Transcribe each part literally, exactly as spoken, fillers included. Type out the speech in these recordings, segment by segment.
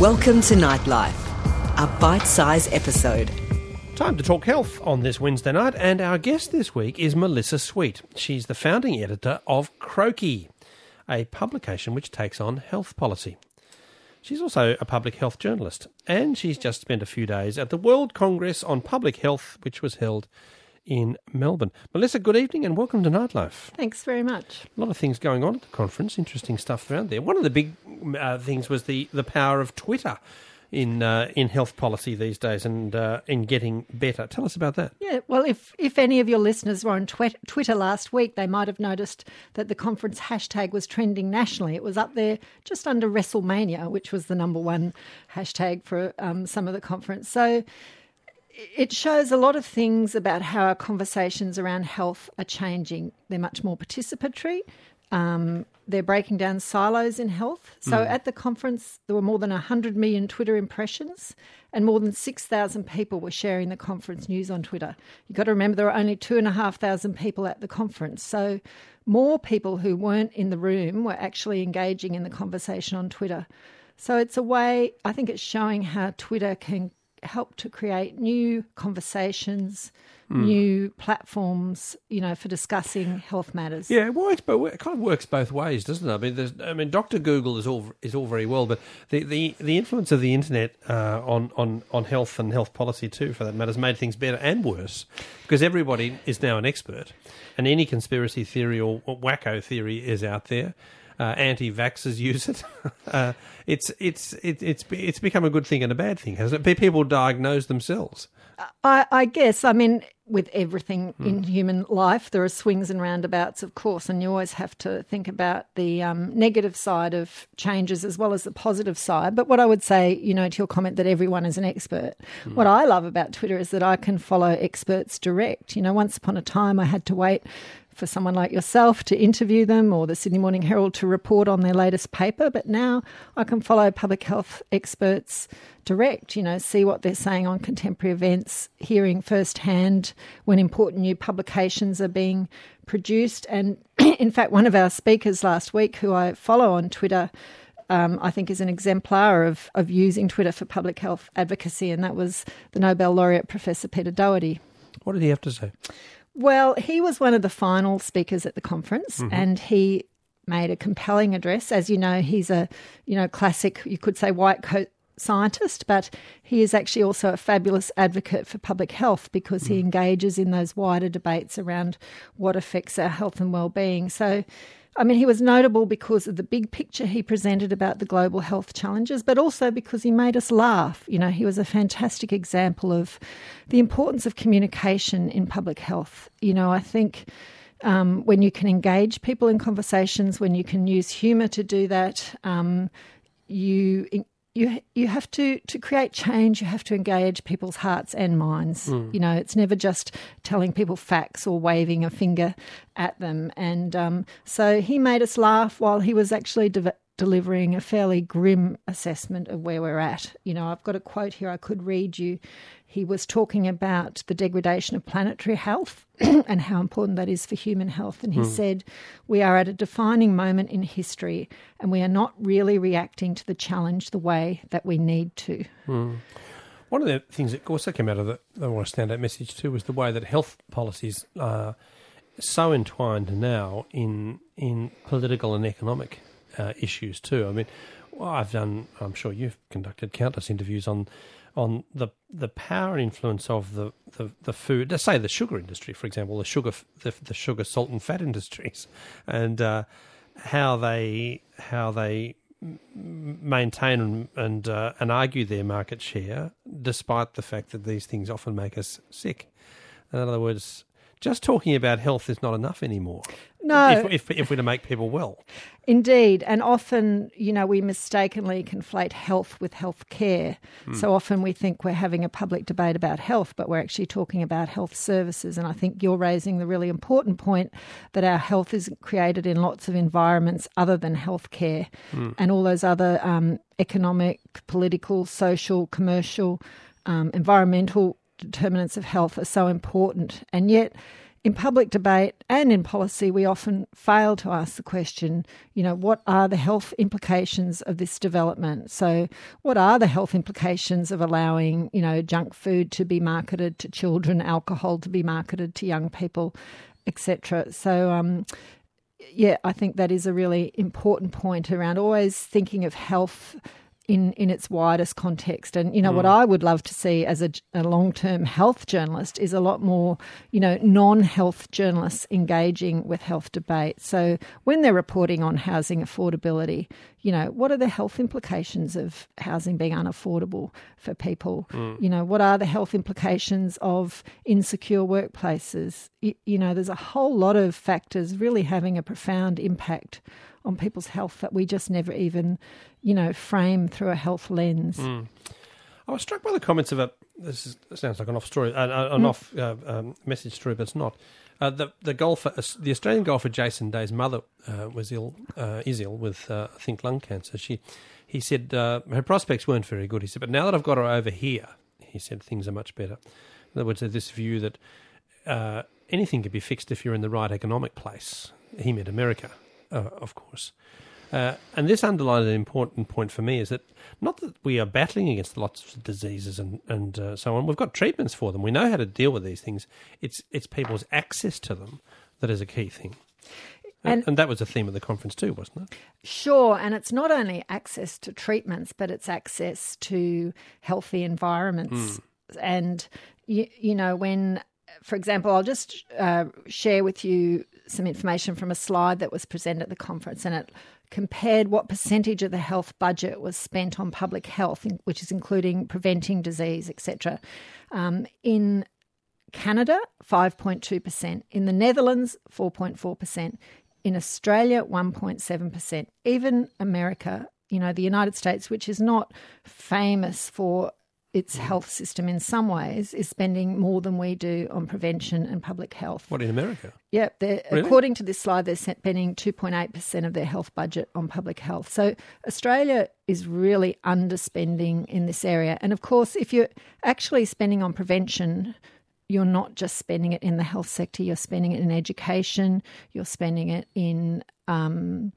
Welcome to Nightlife, a bite-sized episode. Time to talk health on this Wednesday night, and our guest this week is Melissa Sweet. She's the founding editor of Croaky, a publication which takes on health policy. She's also a public health journalist, and she's just spent a few days at the World Congress on Public Health, which was held in Melbourne. Melissa, good evening and welcome to Nightlife. Thanks very much. A lot of things going on at the conference, interesting stuff around there. One of the big uh, things was the, the power of Twitter in uh, in health policy these days and uh, in getting better. Tell us about that. Yeah, well, if, if any of your listeners were on twi- Twitter last week, they might have noticed that the conference hashtag was trending nationally. It was up there just under WrestleMania, which was the number one hashtag for um, some of the conference. So it shows a lot of things about how our conversations around health are changing. They're much more participatory. Um, they're breaking down silos in health. So mm. at the conference, there were more than one hundred million Twitter impressions and more than six thousand people were sharing the conference news on Twitter. You've got to remember there were only two thousand five hundred people at the conference. So more people who weren't in the room were actually engaging in the conversation on Twitter. So it's a way, I think it's showing how Twitter can help to create new conversations, mm. new platforms, you know, for discussing health matters. Yeah, it works, but it kind of works both ways, doesn't it? I mean, there's, I mean, Doctor Google is all is all very well, but the, the, the influence of the internet uh, on, on on health and health policy too, for that matter, has made things better and worse because everybody is now an expert, and any conspiracy theory or, or wacko theory is out there. Uh, anti-vaxxers use it. uh, it's it's it, it's it's become a good thing and a bad thing, hasn't it? People diagnose themselves. I, I guess. I mean, with everything mm. in human life, there are swings and roundabouts, of course, and you always have to think about the um, negative side of changes as well as the positive side. But what I would say, you know, to your comment that everyone is an expert, mm. what I love about Twitter is that I can follow experts direct. You know, once upon a time I had to wait for someone like yourself to interview them or the Sydney Morning Herald to report on their latest paper. But now I can follow public health experts direct, you know, see what they're saying on contemporary events, hearing firsthand when important new publications are being produced. And in fact, one of our speakers last week, who I follow on Twitter, um, I think is an exemplar of, of using Twitter for public health advocacy, and that was the Nobel laureate, Professor Peter Doherty. What did he have to say? Well, he was one of the final speakers at the conference, mm-hmm. and he made a compelling address. As you know, he's a, you know, classic, you could say, white coat scientist, but he is actually also a fabulous advocate for public health because mm-hmm. he engages in those wider debates around what affects our health and well-being. So, I mean, he was notable because of the big picture he presented about the global health challenges, but also because he made us laugh. You know, he was a fantastic example of the importance of communication in public health. You know, I think um, when you can engage people in conversations, when you can use humour to do that, um, you you you have to, to create change, you have to engage people's hearts and minds. Mm. You know, it's never just telling people facts or waving a finger at them. And um, so he made us laugh while he was actually de- delivering a fairly grim assessment of where we're at. You know, I've got a quote here I could read you. He was talking about the degradation of planetary health and how important that is for human health. And he mm. said, we are at a defining moment in history and we are not really reacting to the challenge the way that we need to. Mm. One of the things that also came out of the, the more standout message too was the way that health policies are so entwined now in in political and economic uh, issues too. I mean, well, I've done, I'm sure you've conducted countless interviews on on the the power and influence of the, the, the food, let's say the sugar industry, for example, the sugar the, the sugar, salt and fat industries, and uh, how they how they maintain and and, uh, and argue their market share, despite the fact that these things often make us sick. In other words, just talking about health is not enough anymore. No. If, if, if we're to make people well. Indeed. And often, you know, we mistakenly conflate health with health care. Mm. So often we think we're having a public debate about health, but we're actually talking about health services. And I think you're raising the really important point that our health is created in lots of environments other than health care mm. and all those other um, economic, political, social, commercial, um, environmental determinants of health are so important. And yet in public debate and in policy, we often fail to ask the question, you know, what are the health implications of this development? So what are the health implications of allowing, you know, junk food to be marketed to children, alcohol to be marketed to young people, et cetera? So, um, yeah, I think that is a really important point around always thinking of health in, in its widest context. And, you know, mm. what I would love to see as a, a long-term health journalist is a lot more, you know, non-health journalists engaging with health debate. So when they're reporting on housing affordability, you know, what are the health implications of housing being unaffordable for people? Mm. You know, what are the health implications of insecure workplaces? You, you know, there's a whole lot of factors really having a profound impact on people's health that we just never even, you know, frame through a health lens. Mm. I was struck by the comments of a, this, is, this sounds like an off story, uh, an mm. off uh, um, message story, but it's not. Uh, the the golfer, the Australian golfer Jason Day's mother uh, was ill, uh, is ill with, uh, I think, lung cancer. She, he said uh, her prospects weren't very good. He said, but now that I've got her over here, he said things are much better. In other words, there's this view that uh, anything can be fixed if you're in the right economic place. He meant America. Uh, of course. Uh, and this underlines an important point for me is that not that we are battling against lots of diseases and, and uh, so on. We've got treatments for them. We know how to deal with these things. It's it's people's access to them that is a key thing. And, and that was a theme of the conference too, wasn't it? Sure. And it's not only access to treatments, but it's access to healthy environments. Mm. And, you, you know, when... For example, I'll just uh, share with you some information from a slide that was presented at the conference, and it compared what percentage of the health budget was spent on public health, which is including preventing disease, et cetera. Um, in Canada, five point two percent. In the Netherlands, four point four percent. In Australia, one point seven percent. Even America, you know, the United States, which is not famous for its health system in some ways, is spending more than we do on prevention and public health. What, in America? Yeah. Really? According to this slide, they're spending two point eight percent of their health budget on public health. So Australia is really underspending in this area. And of course, if you're actually spending on prevention, you're not just spending it in the health sector, you're spending it in education, you're spending it in... Um,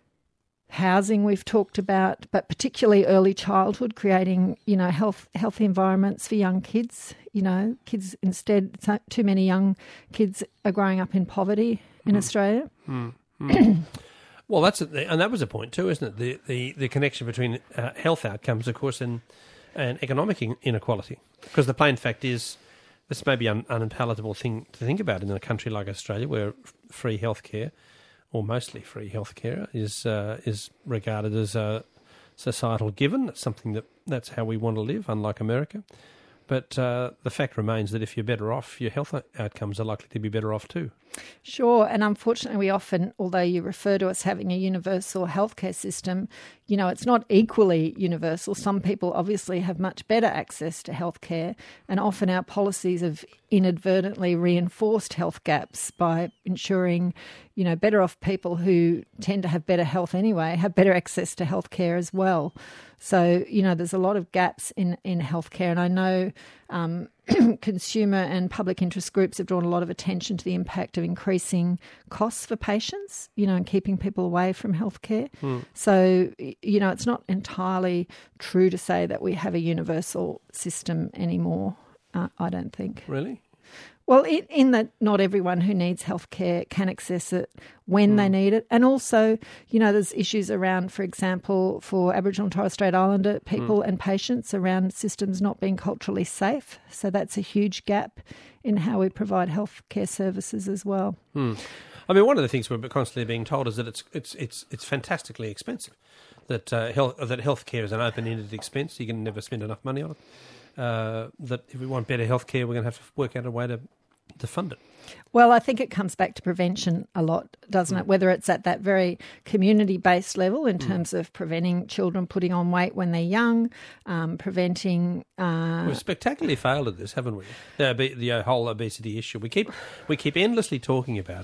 housing we've talked about, but particularly early childhood, creating, you know, health healthy environments for young kids. You know, kids instead, too many young kids are growing up in poverty in mm. Australia. Mm. Mm. Well, that's a, and that was a point too, isn't it? The the, the connection between uh, health outcomes, of course, and and economic inequality. Because the plain fact is, this may be an unpalatable thing to think about in a country like Australia, where free healthcare, or mostly free healthcare, is uh, is regarded as a societal given. It's something that that's how we want to live, unlike America. But uh, the fact remains that if you're better off, your health outcomes are likely to be better off too. Sure, and unfortunately we often, although you refer to us having a universal healthcare system, you know, it's not equally universal. Some people obviously have much better access to healthcare, and often our policies have inadvertently reinforced health gaps by ensuring, you know, better off people who tend to have better health anyway have better access to healthcare as well. So, you know, there's a lot of gaps in, in healthcare, and I know um, consumer and public interest groups have drawn a lot of attention to the impact of increasing costs for patients, you know, and keeping people away from healthcare. Mm. So, you know, it's not entirely true to say that we have a universal system anymore, uh, I don't think. Really? Well, in, in that not everyone who needs healthcare can access it when mm. they need it. And also, you know, there's issues around, for example, for Aboriginal and Torres Strait Islander people mm. and patients around systems not being culturally safe. So that's a huge gap in how we provide healthcare services as well. Mm. I mean, one of the things we're constantly being told is that it's it's it's it's fantastically expensive. That uh, health that healthcare is an open-ended expense. You can never spend enough money on it. Uh, that if we want better healthcare, we're going to have to work out a way to to fund it. Well, I think it comes back to prevention a lot, doesn't mm. it? Whether it's at that very community-based level in terms mm. of preventing children putting on weight when they're young, um, preventing... Uh, We've spectacularly failed at this, haven't we? The, the whole obesity issue. We keep we keep endlessly talking about it.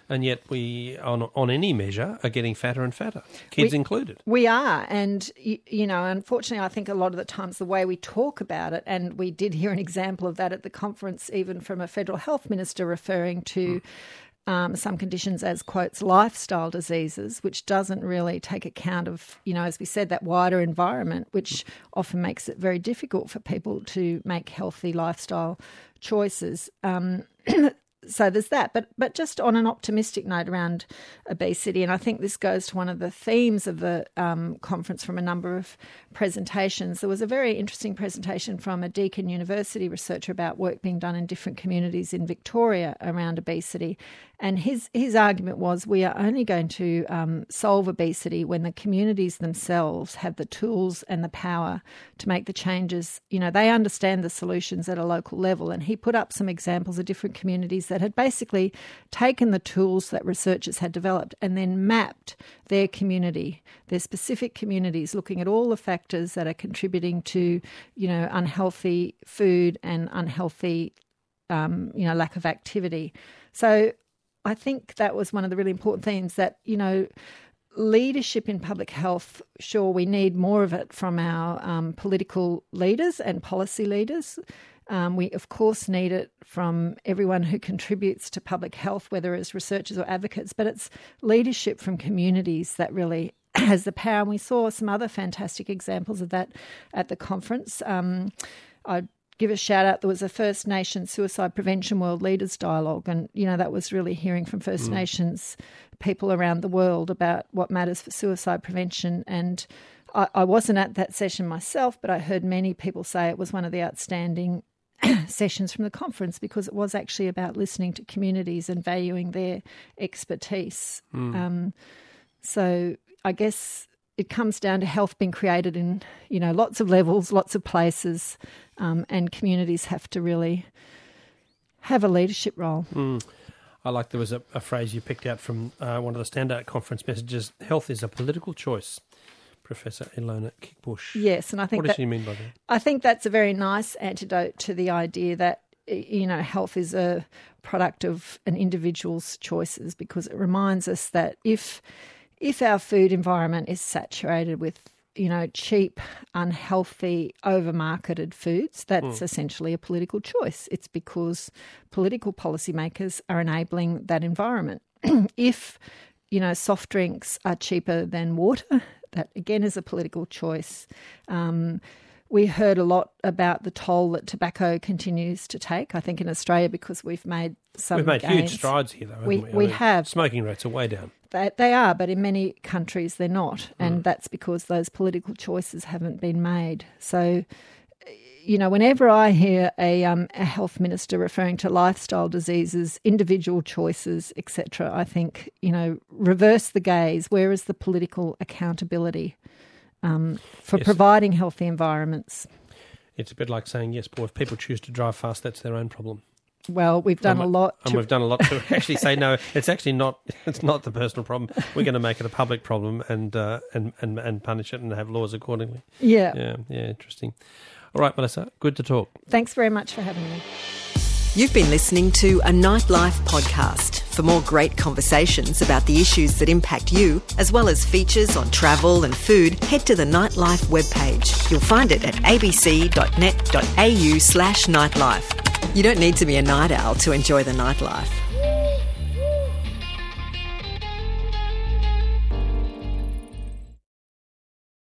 and yet we, on on any measure, are getting fatter and fatter, kids we, included. We are, and you, you know, unfortunately, I think a lot of the times the way we talk about it, and we did hear an example of that at the conference, even from a federal health minister referring to mm. um, some conditions as, quotes, lifestyle diseases, which doesn't really take account of, you know, as we said, that wider environment, which mm. often makes it very difficult for people to make healthy lifestyle choices. Um, So there's that. But but just on an optimistic note around obesity, and I think this goes to one of the themes of the um, conference from a number of presentations. There was a very interesting presentation from a Deakin University researcher about work being done in different communities in Victoria around obesity. And his, his argument was we are only going to um, solve obesity when the communities themselves have the tools and the power to make the changes. You know, they understand the solutions at a local level. And he put up some examples of different communities that had basically taken the tools that researchers had developed and then mapped their community, their specific communities, looking at all the factors that are contributing to, you know, unhealthy food and unhealthy, um, you know, lack of activity. So I think that was one of the really important themes that, you know, leadership in public health, sure, we need more of it from our um, political leaders and policy leaders. Um, we, of course, need it from everyone who contributes to public health, whether it's researchers or advocates, but it's leadership from communities that really has the power. And we saw some other fantastic examples of that at the conference. Um, I'd give a shout out. There was a First Nations Suicide Prevention World Leaders Dialogue, and you know that was really hearing from First mm. Nations people around the world about what matters for suicide prevention. And I, I wasn't at that session myself, but I heard many people say it was one of the outstanding sessions from the conference because it was actually about listening to communities and valuing their expertise. Mm. Um, so I guess it comes down to health being created in, you know, lots of levels, lots of places, um, and communities have to really have a leadership role. Mm. I like there was a, a phrase you picked out from uh, one of the standout conference messages, health is a political choice. Professor Ilona Kickbush. Yes, and I think what that, does she mean by that? I think that's a very nice antidote to the idea that, you know, health is a product of an individual's choices, because it reminds us that if if our food environment is saturated with, you know, cheap, unhealthy, over-marketed foods, that's mm. essentially a political choice. It's because political policymakers are enabling that environment. If, you know, soft drinks are cheaper than water, that again is a political choice. Um, we heard a lot about the toll that tobacco continues to take, I think in Australia, because we've made some We've made gains. huge strides here, though, haven't we? We, we I mean, have. Smoking rates are way down. They, they are, but in many countries they're not, and mm. that's because those political choices haven't been made. So, you know, whenever I hear a, um, a health minister referring to lifestyle diseases, individual choices, et cetera, I think, you know, reverse the gaze. Where is the political accountability um, for yes. providing healthy environments? It's a bit like saying, yes, boy, if people choose to drive fast, that's their own problem. Well, we've done and a lot. And to... we've done a lot to actually say, no, it's actually not It's not the personal problem. We're going to make it a public problem and, uh, and, and, and punish it and have laws accordingly. Yeah. Yeah, yeah, interesting. All right, Melissa, good to talk. Thanks very much for having me. You've been listening to a Nightlife podcast. For more great conversations about the issues that impact you, as well as features on travel and food, head to the Nightlife webpage. You'll find it at abc.net.au slash nightlife. You don't need to be a night owl to enjoy the nightlife.